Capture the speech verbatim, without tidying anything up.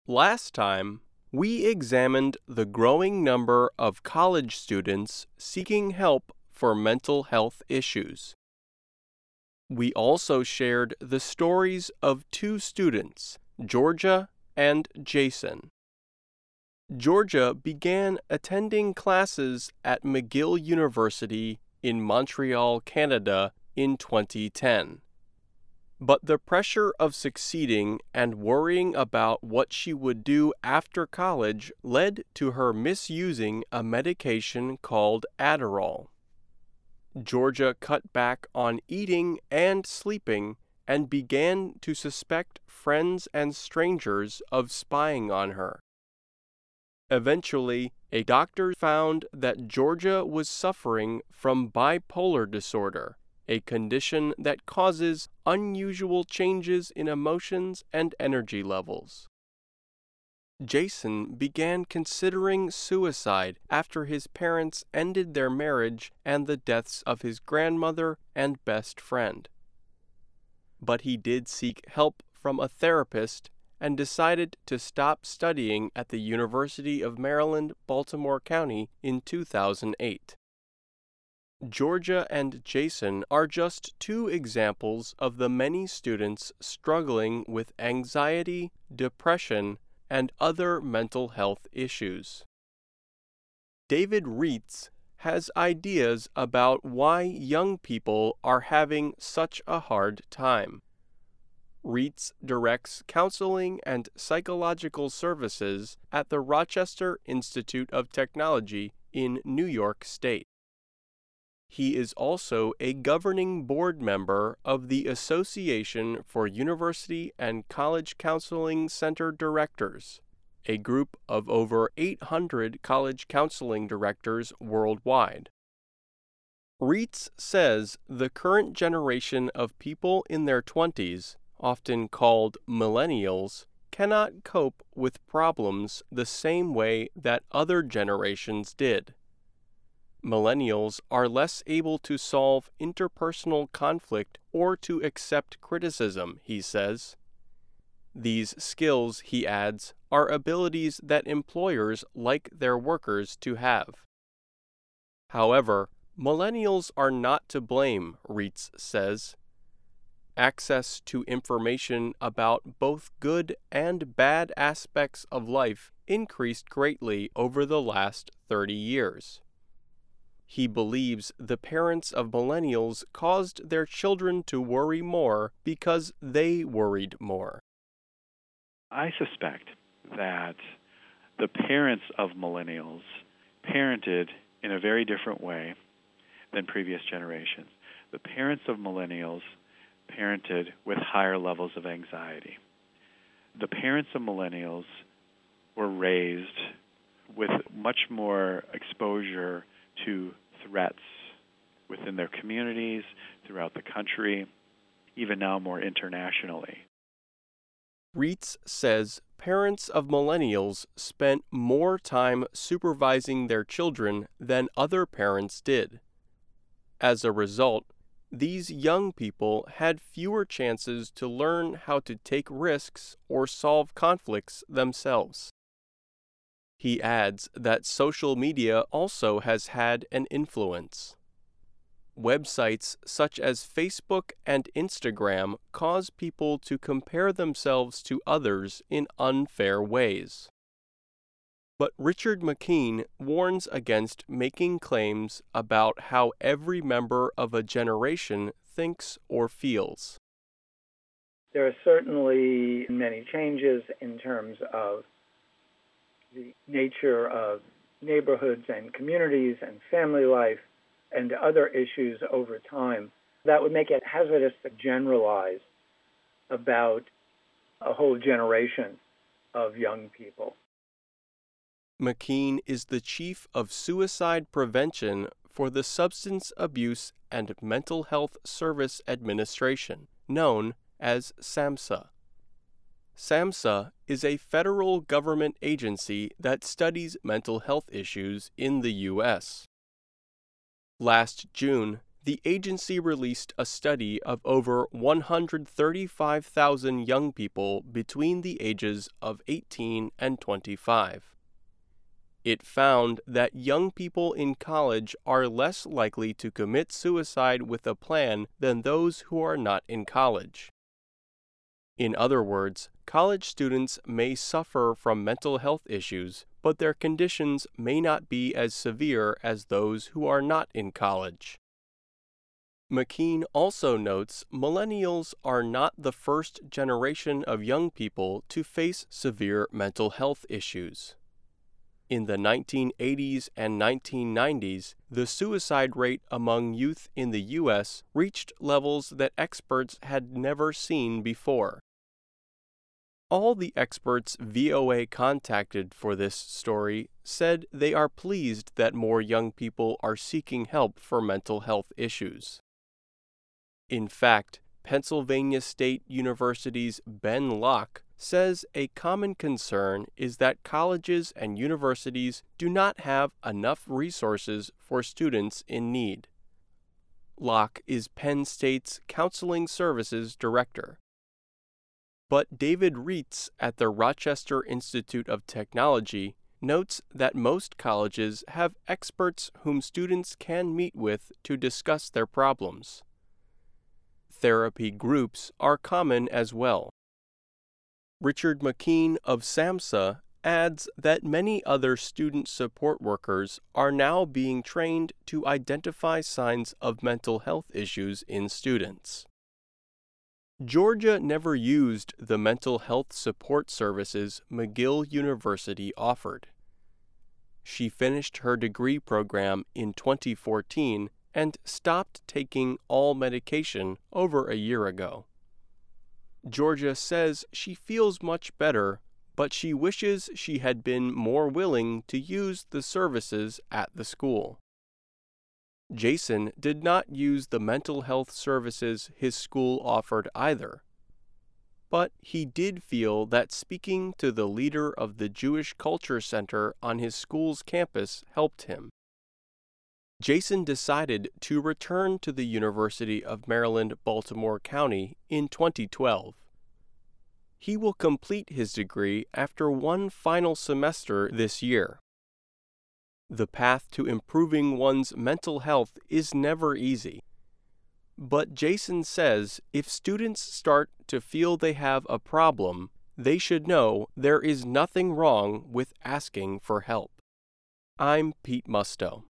Last time, we examined the growing number of college students seeking help for mental health issues. We also shared the stories of two students, Georgia and Jason. Georgia began attending classes at McGill University in Montreal, Canada in twenty ten. But the pressure of succeeding and worrying about what she would do after college led to her misusing a medication called Adderall. Georgia cut back on eating and sleeping and began to suspect friends and strangers of spying on her. Eventually, a doctor found that Georgia was suffering from bipolar disorder, a condition that causes unusual changes in emotions and energy levels. Jason began considering suicide after his parents ended their marriage and the deaths of his grandmother and best friend. But he did seek help from a therapist and decided to stop studying at the University of Maryland, Baltimore County in two thousand eight. Georgia and Jason are just two examples of the many students struggling with anxiety, depression, and other mental health issues. David Reitz has ideas about why young people are having such a hard time. Reitz directs counseling and psychological services at the Rochester Institute of Technology in New York State. He is also a governing board member of the Association for University and College Counseling Center Directors, a group of over eight hundred college counseling directors worldwide. Reitz says the current generation of people in their twenties, often called millennials, cannot cope with problems the same way that other generations did. Millennials are less able to solve interpersonal conflict or to accept criticism, he says. These skills, he adds, are abilities that employers like their workers to have. However, millennials are not to blame, Reitz says. Access to information about both good and bad aspects of life increased greatly over the last thirty years. He believes the parents of millennials caused their children to worry more because they worried more. I suspect that the parents of millennials parented in a very different way than previous generations. The parents of millennials parented with higher levels of anxiety. The parents of millennials were raised with much more exposure to threats within their communities, throughout the country, even now more internationally. Reitz says parents of millennials spent more time supervising their children than other parents did. As a result, these young people had fewer chances to learn how to take risks or solve conflicts themselves. He adds that social media also has had an influence. Websites such as Facebook and Instagram cause people to compare themselves to others in unfair ways. But Richard McKeen warns against making claims about how every member of a generation thinks or feels. There are certainly many changes in terms of the nature of neighborhoods and communities and family life and other issues over time that would make it hazardous to generalize about a whole generation of young people. McKeen is the chief of suicide prevention for the Substance Abuse and Mental Health Service Administration, known as SAMHSA. SAMHSA is a federal government agency that studies mental health issues in the U S Last June, the agency released a study of over one hundred thirty-five thousand young people between the ages of eighteen and twenty-five. It found that young people in college are less likely to commit suicide with a plan than those who are not in college. In other words, college students may suffer from mental health issues, but their conditions may not be as severe as those who are not in college. McKean also notes millennials are not the first generation of young people to face severe mental health issues. In the nineteen eighties and nineteen nineties, the suicide rate among youth in the U S reached levels that experts had never seen before. All the experts V O A contacted for this story said they are pleased that more young people are seeking help for mental health issues. In fact, Pennsylvania State University's Ben Locke says a common concern is that colleges and universities do not have enough resources for students in need. Locke is Penn State's Counseling Services Director. But David Reitz at the Rochester Institute of Technology notes that most colleges have experts whom students can meet with to discuss their problems. Therapy groups are common as well. Richard McKean of SAMHSA adds that many other student support workers are now being trained to identify signs of mental health issues in students. Georgia never used the mental health support services McGill University offered. She finished her degree program in twenty fourteen and stopped taking all medication over a year ago. Georgia says she feels much better, but she wishes she had been more willing to use the services at the school. Jason did not use the mental health services his school offered either, but he did feel that speaking to the leader of the Jewish Culture Center on his school's campus helped him. Jason decided to return to the University of Maryland, Baltimore County in twenty twelve. He will complete his degree after one final semester this year. The path to improving one's mental health is never easy. But Jason says if students start to feel they have a problem, they should know there is nothing wrong with asking for help. I'm Pete Musto.